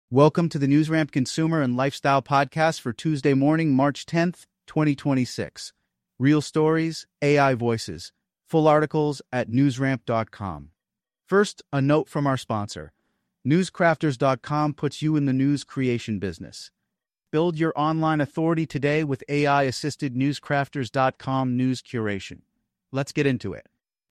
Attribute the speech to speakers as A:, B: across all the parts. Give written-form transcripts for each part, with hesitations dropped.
A: Welcome to the NewsRamp Consumer and Lifestyle Podcast for Tuesday morning, March 10th, 2026. Real stories, AI voices. Full articles at newsramp.com. First, a note from our sponsor. Newscrafters.com puts you in the news creation business. Build your online authority today with AI-assisted newscrafters.com news curation. Let's get into it.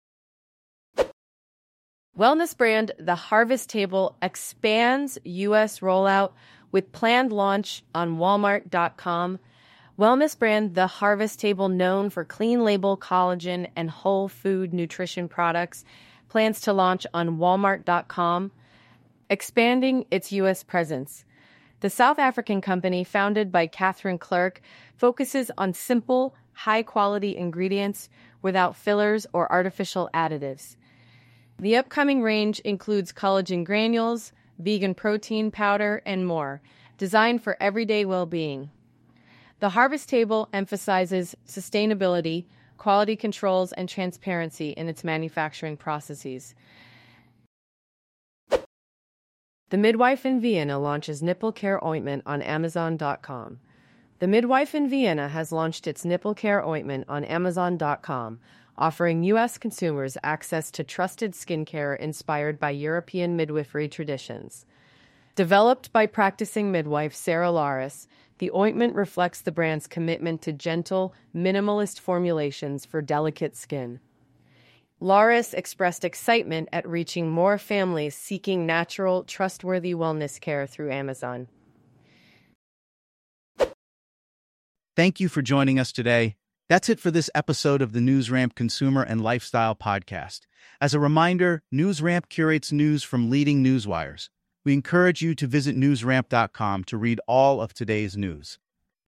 B: Wellness brand The Harvest Table expands U.S. rollout with planned launch on Walmart.com. Wellness brand The Harvest Table, known for clean label collagen and whole food nutrition products, plans to launch on Walmart.com, expanding its U.S. presence. The South African company, founded by Catherine Clark, focuses on simple, high-quality ingredients without fillers or artificial additives. The upcoming range includes collagen granules, vegan protein powder, and more, designed for everyday well-being. The Harvest Table emphasizes sustainability, quality controls, and transparency in its manufacturing processes. The Midwife in Vienna launches nipple care ointment on Amazon.com. The Midwife in Vienna has launched its nipple care ointment on Amazon.com, offering U.S. consumers access to trusted skincare inspired by European midwifery traditions. Developed by practicing midwife Sarah Laris, the ointment reflects the brand's commitment to gentle, minimalist formulations for delicate skin. Laris expressed excitement at reaching more families seeking natural, trustworthy wellness care through Amazon.
A: Thank you for joining us today. That's it for this episode of the NewsRamp Consumer and Lifestyle Podcast. As a reminder, NewsRamp curates news from leading newswires. We encourage you to visit newsramp.com to read all of today's news.